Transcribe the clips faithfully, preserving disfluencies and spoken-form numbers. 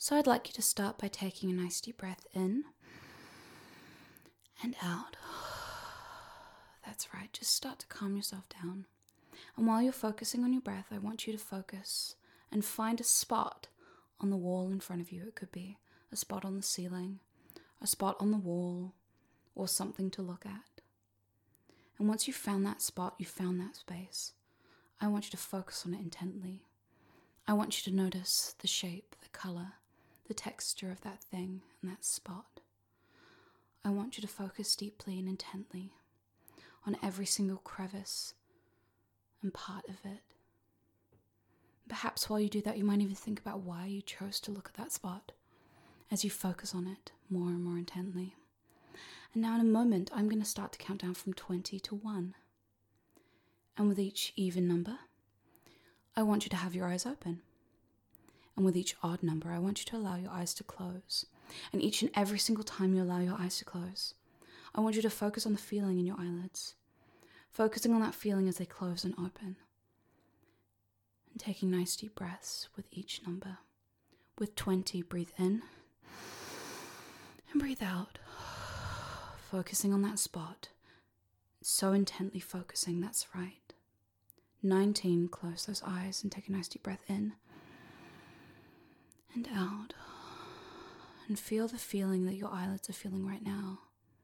So I'd like you to start by taking a nice deep breath in and out. That's right, just start to calm yourself down. And while you're focusing on your breath, I want you to focus and find a spot on the wall in front of you. It could be a spot on the ceiling, a spot on the wall, or something to look at. And once you've found that spot, you've found that space, I want you to focus on it intently. I want you to notice the shape, the color, the texture of that thing and that spot. I want you to focus deeply and intently on every single crevice and part of it. Perhaps while you do that, you might even think about why you chose to look at that spot as you focus on it more and more intently. And now in a moment, I'm going to start to count down from twenty to one. And with each even number, I want you to have your eyes open. And with each odd number, I want you to allow your eyes to close. And each and every single time you allow your eyes to close, I want you to focus on the feeling in your eyelids, focusing on that feeling as they close and open. And taking nice deep breaths with each number. With twenty, breathe in and breathe out. Focusing on that spot. So intently focusing, that's right. nineteen, close those eyes and take a nice deep breath in and out. And feel the feeling that your eyelids are feeling right now.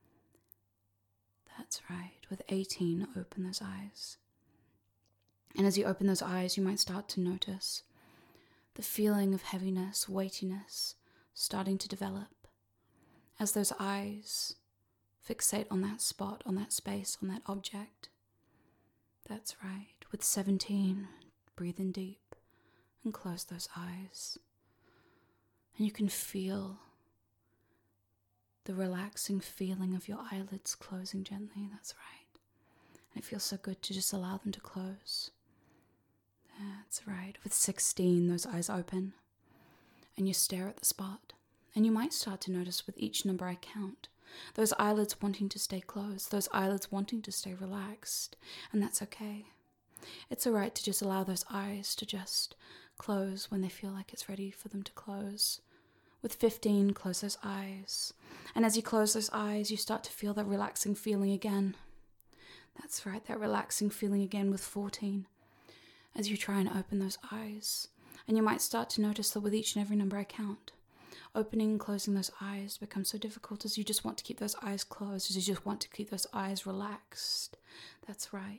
That's right. With eighteen, open those eyes. And as you open those eyes, you might start to notice the feeling of heaviness, weightiness starting to develop as those eyes fixate on that spot, on that space, on that object. That's right. With seventeen, breathe in deep and close those eyes. And you can feel the relaxing feeling of your eyelids closing gently. That's right. And it feels so good to just allow them to close. That's right. With sixteen, those eyes open and you stare at the spot. And you might start to notice with each number I count, those eyelids wanting to stay closed, those eyelids wanting to stay relaxed. And that's okay. It's all right to just allow those eyes to just close when they feel like it's ready for them to close. With fifteen, close those eyes. And as you close those eyes, you start to feel that relaxing feeling again. That's right, that relaxing feeling again with fourteen. As you try and open those eyes. And you might start to notice that with each and every number I count, opening and closing those eyes becomes so difficult as you just want to keep those eyes closed, as you just want to keep those eyes relaxed. That's right.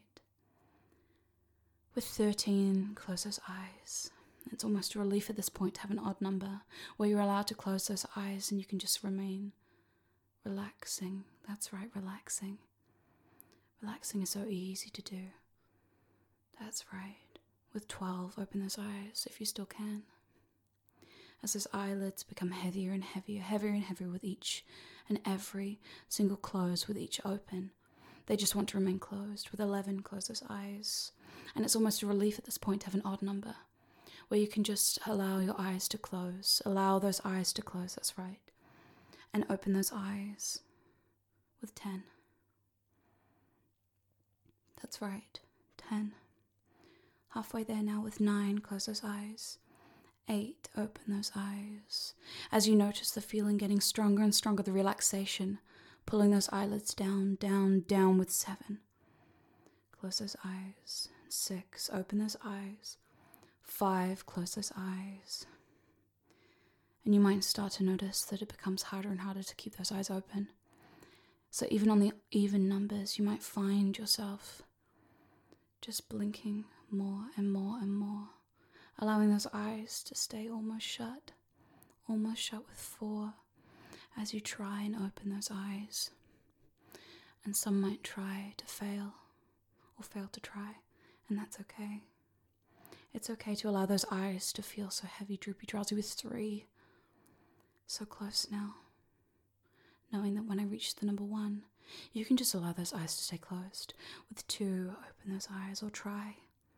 With thirteen, close those eyes. It's almost a relief at this point to have an odd number where you're allowed to close those eyes and you can just remain relaxing. That's right, relaxing. Relaxing is so easy to do. That's right. With twelve, open those eyes if you still can. As those eyelids become heavier and heavier, heavier and heavier with each and every single close, with each open. They just want to remain closed. With eleven, close those eyes. And it's almost a relief at this point to have an odd number where you can just allow your eyes to close. Allow those eyes to close, that's right. And open those eyes with ten. That's right, ten. Halfway there now with nine, close those eyes. Eight, open those eyes. As you notice the feeling getting stronger and stronger, the relaxation, pulling those eyelids down, down, down with seven. Close those eyes. Six, open those eyes. Five, close those eyes. And you might start to notice that it becomes harder and harder to keep those eyes open. So even on the even numbers, you might find yourself just blinking more and more and more, allowing those eyes to stay almost shut, almost shut with four, as you try and open those eyes. And some might try to fail, or fail to try, and that's okay. It's okay to allow those eyes to feel so heavy, droopy, drowsy with three. So close now. Knowing that when I reach the number one, you can just allow those eyes to stay closed. With two, open those eyes or try.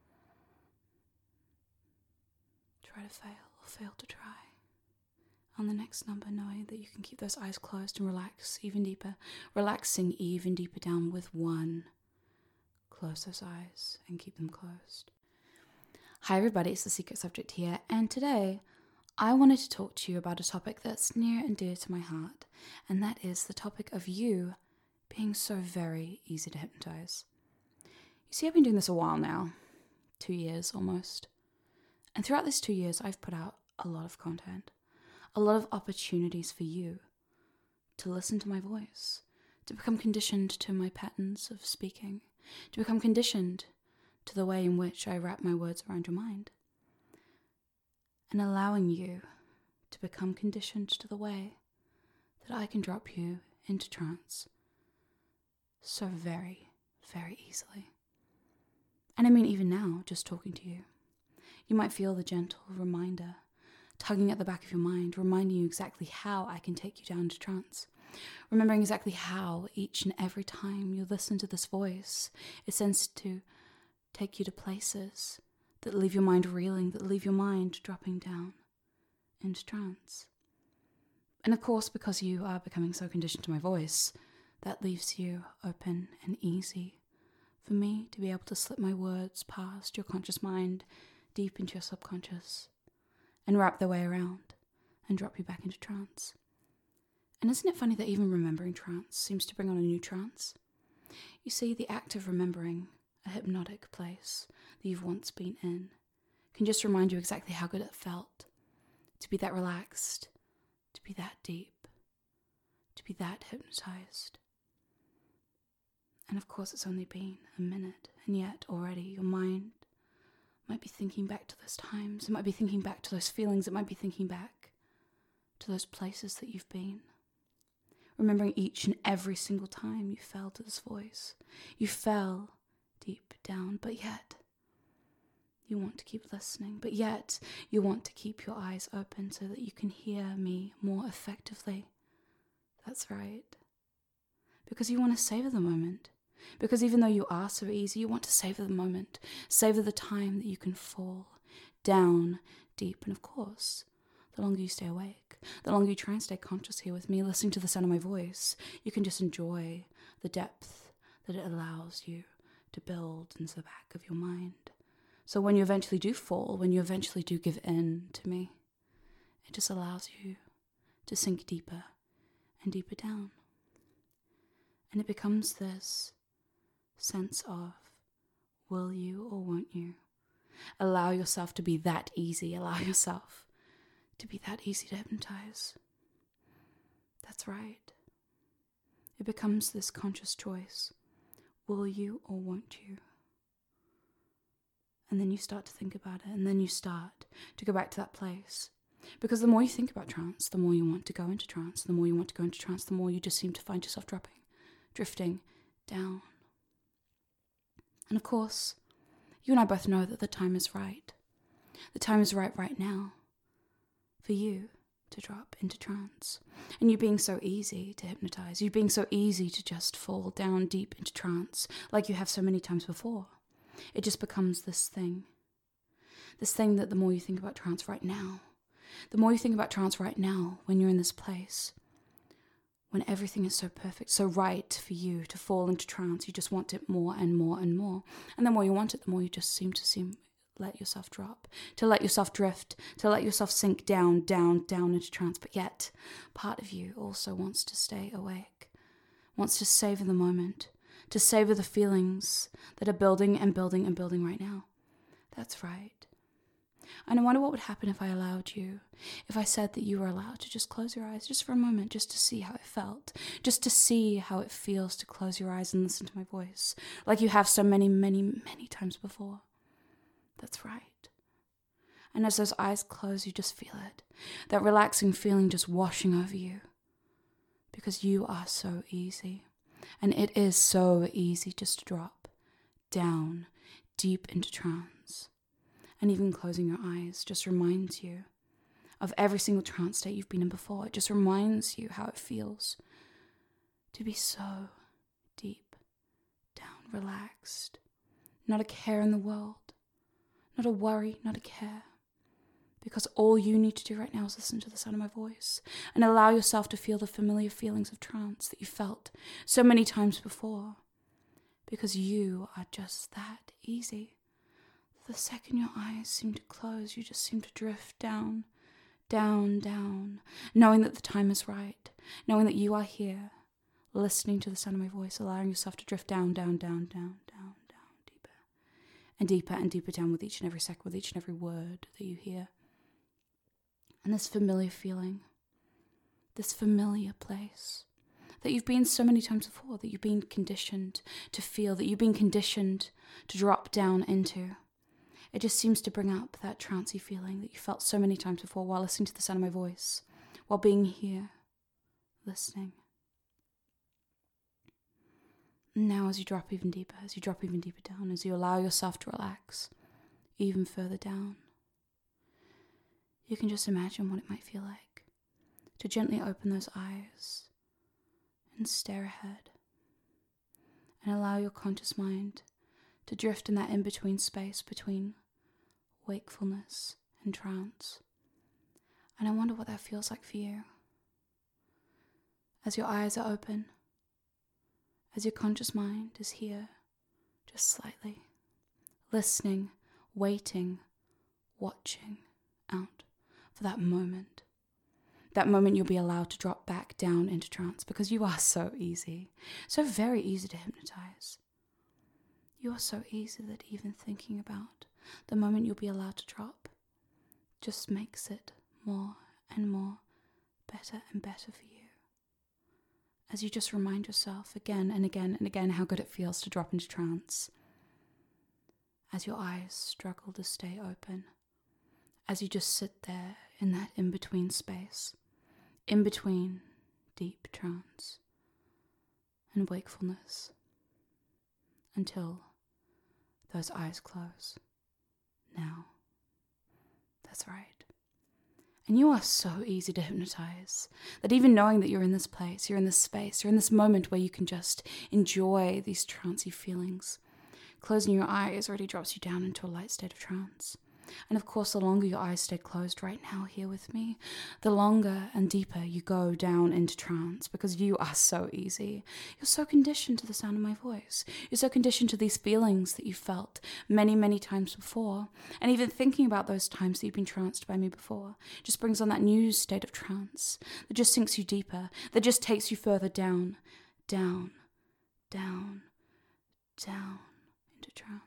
Try to fail or fail to try. On the next number, knowing that you can keep those eyes closed and relax even deeper. Relaxing even deeper down with one. Close those eyes and keep them closed. Hi everybody, it's The Secret Subject here, and today I wanted to talk to you about a topic that's near and dear to my heart, and that is the topic of you being so very easy to hypnotize. You see, I've been doing this a while now, two years almost, and throughout these two years I've put out a lot of content, a lot of opportunities for you to listen to my voice, to become conditioned to my patterns of speaking, to become conditioned to the way in which I wrap my words around your mind, and allowing you to become conditioned to the way that I can drop you into trance so very, very easily. And I mean, even now, just talking to you, you might feel the gentle reminder tugging at the back of your mind, reminding you exactly how I can take you down into trance. Remembering exactly how each and every time you listen to this voice, it sends to take you to places that leave your mind reeling, that leave your mind dropping down into trance. And of course, because you are becoming so conditioned to my voice, that leaves you open and easy for me to be able to slip my words past your conscious mind, deep into your subconscious, and wrap their way around and drop you back into trance. And isn't it funny that even remembering trance seems to bring on a new trance? You see, the act of remembering a hypnotic place that you've once been in can just remind you exactly how good it felt to be that relaxed, to be that deep, to be that hypnotized. And of course, it's only been a minute, and yet already your mind might be thinking back to those times. It might be thinking back to those feelings. It might be thinking back to those places that you've been. Remembering each and every single time you fell to this voice. You fell deep down, but yet you want to keep listening. But yet you want to keep your eyes open so that you can hear me more effectively. That's right. Because you want to savor the moment. Because even though you are so easy, you want to savor the moment. Savor the time that you can fall down deep. And of course, the longer you stay awake, the longer you try and stay conscious here with me, listening to the sound of my voice, you can just enjoy the depth that it allows you to build into the back of your mind. So when you eventually do fall, when you eventually do give in to me, it just allows you to sink deeper and deeper down. And it becomes this sense of, will you or won't you? Allow yourself to be that easy. Allow yourself to be that easy to hypnotize. That's right. It becomes this conscious choice. Will you or won't you? And then you start to think about it, and then you start to go back to that place. Because the more you think about trance, the more you want to go into trance. The more you want to go into trance, the more you just seem to find yourself dropping, drifting down. And of course, you and I both know that the time is right. The time is right right now for you to drop into trance. And you being so easy to hypnotize, you being so easy to just fall down deep into trance like you have so many times before. It just becomes this thing. This thing that the more you think about trance right now, the more you think about trance right now when you're in this place, when everything is so perfect, so right for you to fall into trance, you just want it more and more and more. And the more you want it, the more you just seem to seem let yourself drop, to let yourself drift, to let yourself sink down, down, down into trance. But yet, part of you also wants to stay awake, wants to savor the moment, to savor the feelings that are building and building and building right now. That's right. And I wonder what would happen if I allowed you, if I said that you were allowed to just close your eyes just for a moment, just to see how it felt, just to see how it feels to close your eyes and listen to my voice, like you have so many, many, many times before. That's right. And as those eyes close, you just feel it, that relaxing feeling just washing over you, because you are so easy. And it is so easy just to drop down deep into trance. And even closing your eyes just reminds you of every single trance state you've been in before. It just reminds you how it feels to be so deep down, relaxed. Not a care in the world. Not a worry, not a care. Because all you need to do right now is listen to the sound of my voice and allow yourself to feel the familiar feelings of trance that you felt so many times before. Because you are just that easy. The second your eyes seem to close, you just seem to drift down, down, down, knowing that the time is right, knowing that you are here, listening to the sound of my voice, allowing yourself to drift down, down, down, down, down, down, deeper, and deeper and deeper down with each and every second, with each and every word that you hear. And this familiar feeling, this familiar place that you've been so many times before, that you've been conditioned to feel, that you've been conditioned to drop down into. It just seems to bring up that trancey feeling that you felt so many times before while listening to the sound of my voice, while being here, listening. And now as you drop even deeper, as you drop even deeper down, as you allow yourself to relax even further down, you can just imagine what it might feel like to gently open those eyes and stare ahead and allow your conscious mind to drift in that in-between space between wakefulness and trance. And I wonder what that feels like for you. As your eyes are open, as your conscious mind is here, just slightly, listening, waiting, watching out for that moment. That moment you'll be allowed to drop back down into trance, because you are so easy, so very easy to hypnotize. You are so easy that even thinking about the moment you'll be allowed to drop just makes it more and more better and better for you. As you just remind yourself again and again and again how good it feels to drop into trance. As your eyes struggle to stay open. As you just sit there in that in-between space. In between deep trance and wakefulness. Until those eyes close. Now. That's right. And you are so easy to hypnotize that even knowing that you're in this place, you're in this space, you're in this moment where you can just enjoy these trancey feelings, closing your eyes already drops you down into a light state of trance. And of course, the longer your eyes stay closed right now here with me, the longer and deeper you go down into trance, because you are so easy. You're so conditioned to the sound of my voice. You're so conditioned to these feelings that you felt many, many times before. And even thinking about those times that you've been tranced by me before just brings on that new state of trance that just sinks you deeper, that just takes you further down, down, down, down into trance.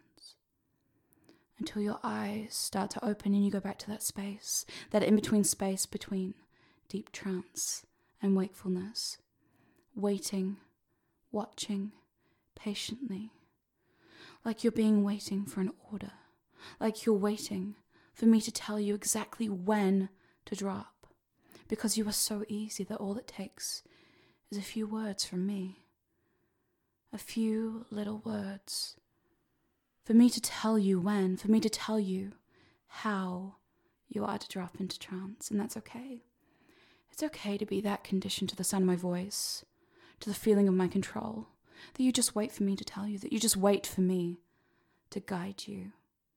Until your eyes start to open and you go back to that space, that in-between space between deep trance and wakefulness, waiting, watching, patiently, like you're being waiting for an order, like you're waiting for me to tell you exactly when to drop, because you are so easy that all it takes is a few words from me, a few little words, for me to tell you when, for me to tell you how you are to drop into trance, and that's okay. It's okay to be that conditioned to the sound of my voice, to the feeling of my control, that you just wait for me to tell you, that you just wait for me to guide you,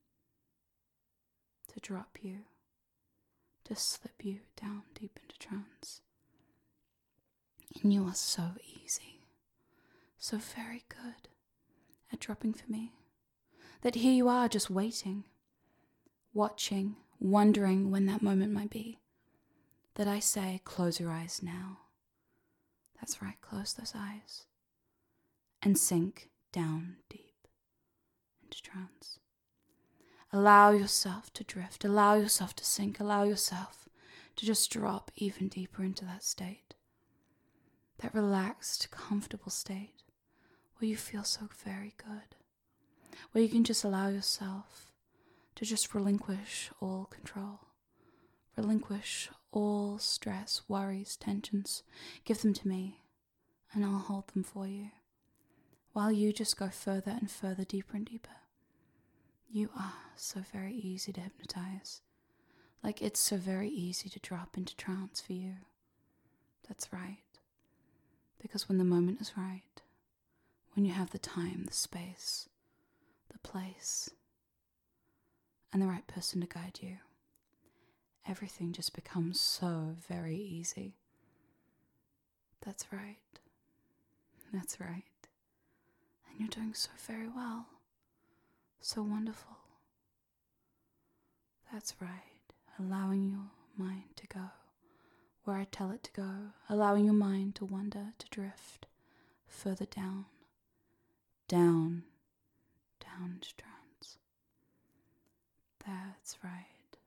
to drop you, to slip you down deep into trance. And you are so easy, so very good at dropping for me. That here you are just waiting, watching, wondering when that moment might be. That I say, close your eyes now. That's right, close those eyes. And sink down deep into trance. Allow yourself to drift, allow yourself to sink, allow yourself to just drop even deeper into that state. That relaxed, comfortable state where you feel so very good. Where you can just allow yourself to just relinquish all control, relinquish all stress, worries, tensions. Give them to me, and I'll hold them for you, while you just go further and further, deeper and deeper. You are so very easy to hypnotize, like it's so very easy to drop into trance for you. That's right, because when the moment is right, when you have the time, the space, the place, and the right person to guide you, everything just becomes so very easy. That's right. That's right. And you're doing so very well. So wonderful. That's right. Allowing your mind to go where I tell it to go, allowing your mind to wander, to drift further down, down, down to trance. That's right.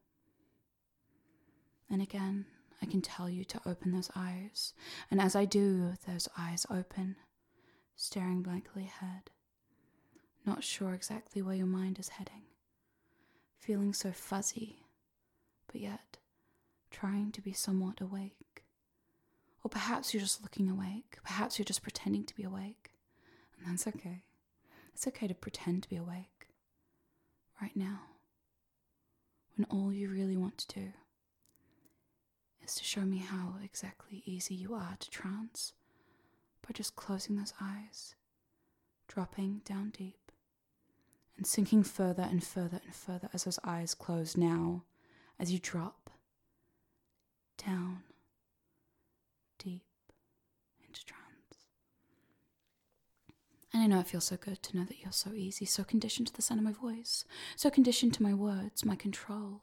And again, I can tell you to open those eyes, and as I do, those eyes open, staring blankly ahead, not sure exactly where your mind is heading, feeling so fuzzy, but yet trying to be somewhat awake. Or perhaps you're just looking awake, perhaps you're just pretending to be awake, and that's okay. It's okay to pretend to be awake right now, when all you really want to do is to show me how exactly easy you are to trance by just closing those eyes, dropping down deep, and sinking further and further and further as those eyes close now, as you drop down deep into trance. And I know it feels so good to know that you're so easy, so conditioned to the sound of my voice, so conditioned to my words, my control.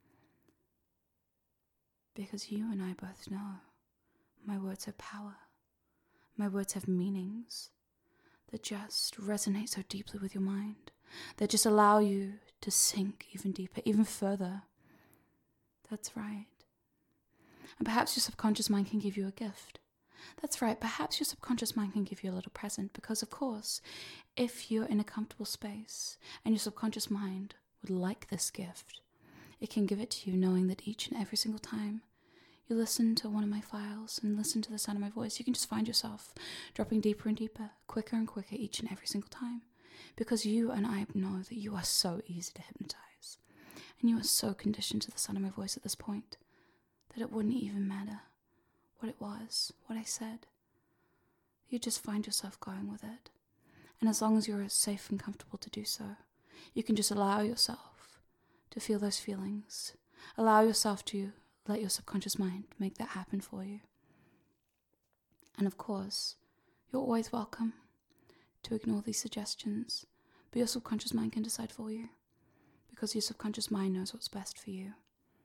Because you and I both know my words have power. My words have meanings that just resonate so deeply with your mind, that just allow you to sink even deeper, even further. That's right. And perhaps your subconscious mind can give you a gift. That's right, perhaps your subconscious mind can give you a little present, because of course, if you're in a comfortable space and your subconscious mind would like this gift, it can give it to you, knowing that each and every single time you listen to one of my files and listen to the sound of my voice, you can just find yourself dropping deeper and deeper, quicker and quicker each and every single time, because you and I know that you are so easy to hypnotize, and you are so conditioned to the sound of my voice at this point that it wouldn't even matter what it was, what I said. You just find yourself going with it. And as long as you're safe and comfortable to do so, you can just allow yourself to feel those feelings. Allow yourself to let your subconscious mind make that happen for you. And of course, you're always welcome to ignore these suggestions, but your subconscious mind can decide for you, because your subconscious mind knows what's best for you.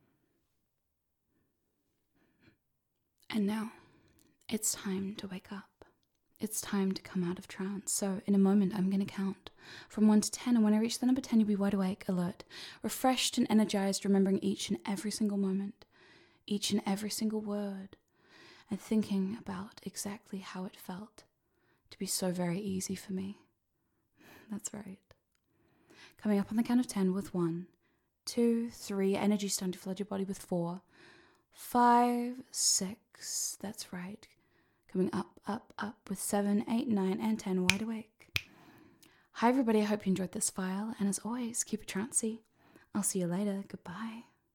And now, it's time to wake up. It's time to come out of trance. So in a moment, I'm going to count from one to ten. And when I reach the number ten, you'll be wide awake, alert, refreshed and energized, remembering each and every single moment, each and every single word, and thinking about exactly how it felt to be so very easy for me. That's right. Coming up on the count of ten with one, two, three, energy starting to flood your body with four, five, six, that's right. Coming up, up, up with seven, eight, nine, and ten, wide awake. Hi everybody, I hope you enjoyed this file, and as always, keep it trancey. I'll see you later, goodbye.